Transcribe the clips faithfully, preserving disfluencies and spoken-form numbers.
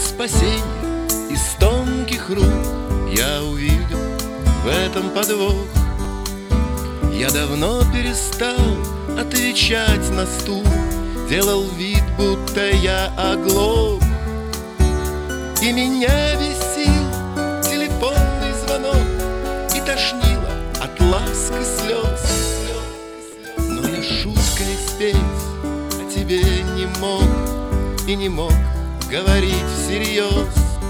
спасенье из тонких рук, я увидел в этом подвох. Я давно перестал отвечать на стук, делал вид, будто я оглох. И меня бесил телефонный звонок, и тошнило от ласк и слез. Но я шуткой спеть о тебе не мог, и не мог говорить всерьез.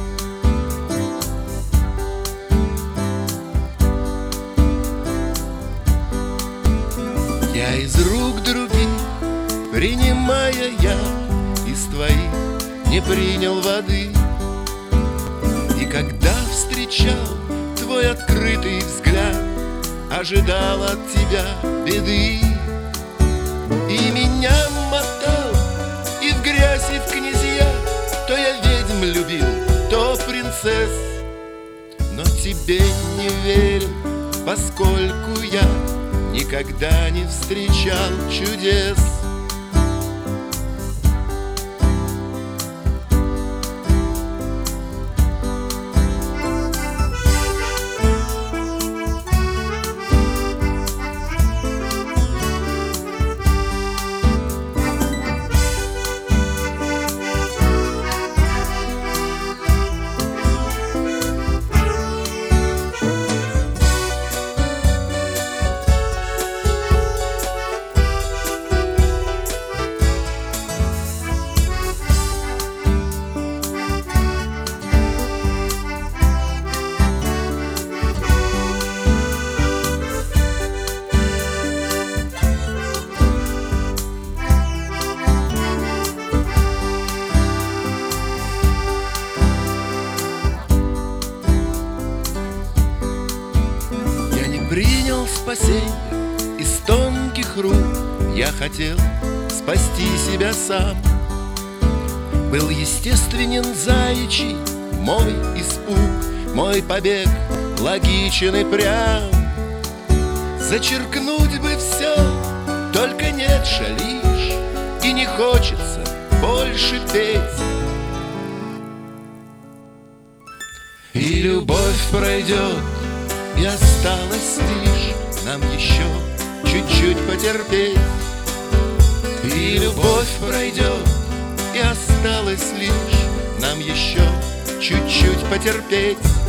Я из рук других, принимая я, из твоих не принял воды. И когда встречал твой открытый взгляд, ожидал от тебя беды. И меня мотал и в грязь, и в князья, то я ведьм любил, то принцесс. Но тебе не верил, поскольку я никогда не встречал чудес. Принял спасенье из тонких рук, я хотел спасти себя сам. Был естественен заячий мой испуг, мой побег логичен и прям. Зачеркнуть бы все, только нет шалишь, и не хочется больше петь. И любовь пройдет, и осталось лишь нам еще чуть-чуть потерпеть. И любовь пройдет, и осталось лишь нам еще чуть-чуть потерпеть.